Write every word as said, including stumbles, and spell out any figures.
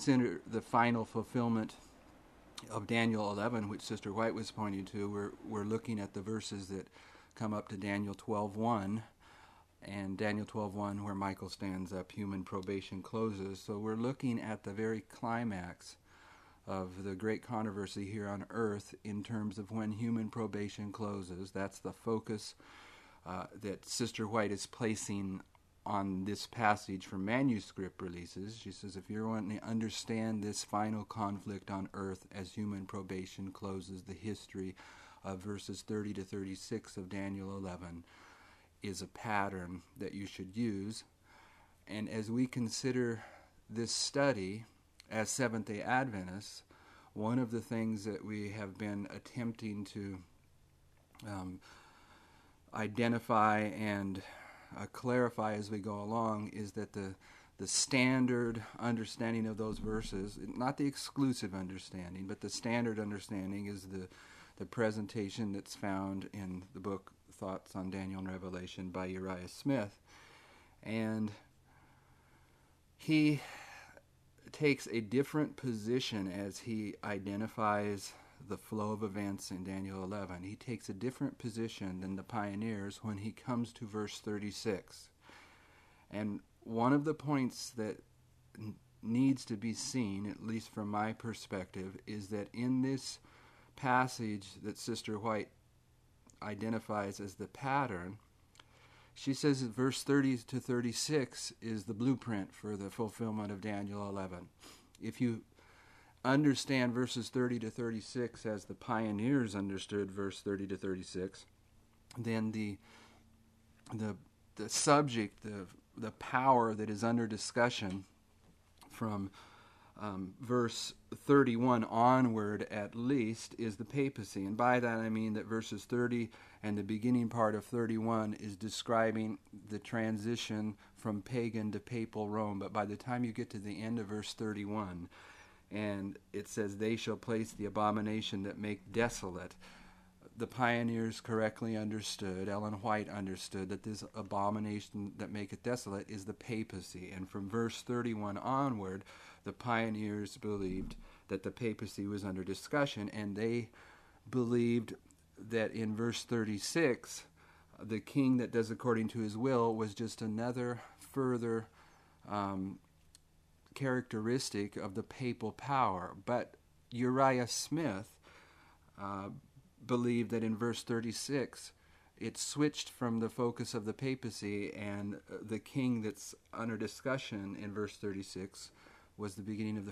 consider the final fulfillment of Daniel eleven, which Sister White was pointing to, we're, we're looking at the verses that come up to Daniel twelve one, and Daniel twelve one, where Michael stands up, human probation closes. So we're looking at the very climax of the great controversy here on earth in terms of when human probation closes. That's the focus uh, that Sister White is placing on this passage from manuscript releases. She says, if you want to understand this final conflict on earth as human probation closes, the history of verses thirty to thirty-six of Daniel eleven is a pattern that you should use. And as we consider this study as Seventh-day Adventists, one of the things that we have been attempting to um, identify and uh, clarify as we go along is that the the standard understanding of those verses, not the exclusive understanding, but the standard understanding is the the presentation that's found in the book Thoughts on Daniel and Revelation by Uriah Smith. And he takes a different position as he identifies the flow of events in Daniel eleven. He takes a different position than the pioneers when he comes to verse thirty-six. And one of the points that n- needs to be seen, at least from my perspective, is that in this passage that Sister White identifies as the pattern, she says that verse thirty to thirty-six is the blueprint for the fulfillment of Daniel eleven. If you understand verses thirty to thirty-six as the pioneers understood verse thirty to thirty-six, then the the the subject, the the power that is under discussion from um, verse thirty-one onward at least is the papacy. And by that I mean that verses thirty and the beginning part of thirty-one is describing the transition from pagan to papal Rome. But by the time you get to the end of verse thirty-one, and it says, they shall place the abomination that make desolate, the pioneers correctly understood, Ellen White understood, that this abomination that maketh desolate is the papacy. And from verse thirty-one onward, the pioneers believed that the papacy was under discussion, and they believed that in verse thirty-six, the king that does according to his will was just another further um, characteristic of the papal power. But Uriah Smith uh, believed that in verse thirty-six, it switched from the focus of the papacy, and the king that's under discussion in verse thirty-six was the beginning of the